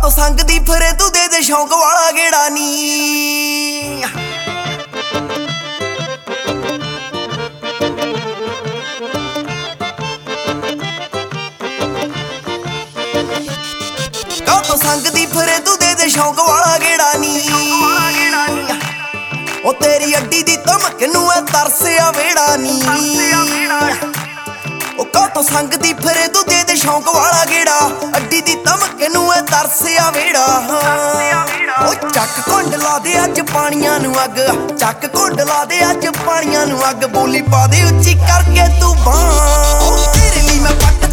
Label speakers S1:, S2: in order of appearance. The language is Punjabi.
S1: ਤੋਂ ਸੰਗਦੀ ਫਿਰੇ ਤੂੰ ਦੇ ਸ਼ੌਂਕ ਵਾਲਾ ਗੇੜਾ ਨੀ। ਤੋਂ ਸੰਗਦੀ ਫਿਰੇ ਤੂੰ ਦੇ ਸ਼ੌਂਕ ਵਾਲਾ ਗੇੜਾ ਨੀ। ਉਹ ਤੇਰੀ ਅੱਡੀ ਦੀ ਧਮਕ ਨੂੰ ਐ ਤਰਸਿਆ ਵੇੜਾ ਨੀ। ਉਹ ਤੋਂ ਸੰਗਦੀ ਫਿਰੇ ਤੂੰ ਦੇ ਸ਼ੌਂਕ ਵਾਲਾ ਗੇੜਾ, ਅੱਡੀ ਦੀ ਧਮਕ ਨੂੰ ਐ ਤਰਸਿਆ ਵੇੜਾ। ਉਹ ਚੱਕ ਕੁੰਡ ਲਾ ਦੇ ਅੱਜ ਪਾਣੀਆਂ ਨੂੰ ਅੱਗ, ਚੱਕ ਕੁੰਡ ਲਾ ਦੇ ਅੱਜ ਪਾਣੀਆਂ ਨੂੰ ਅੱਗ, ਬੋਲੀ ਪਾ ਦੇ ਉੱਚੀ ਕਰਕੇ ਤੂੰ ਬਾਂਹ। ਤੇਰੇ ਲਈ ਮੈਂ ਪੱਟ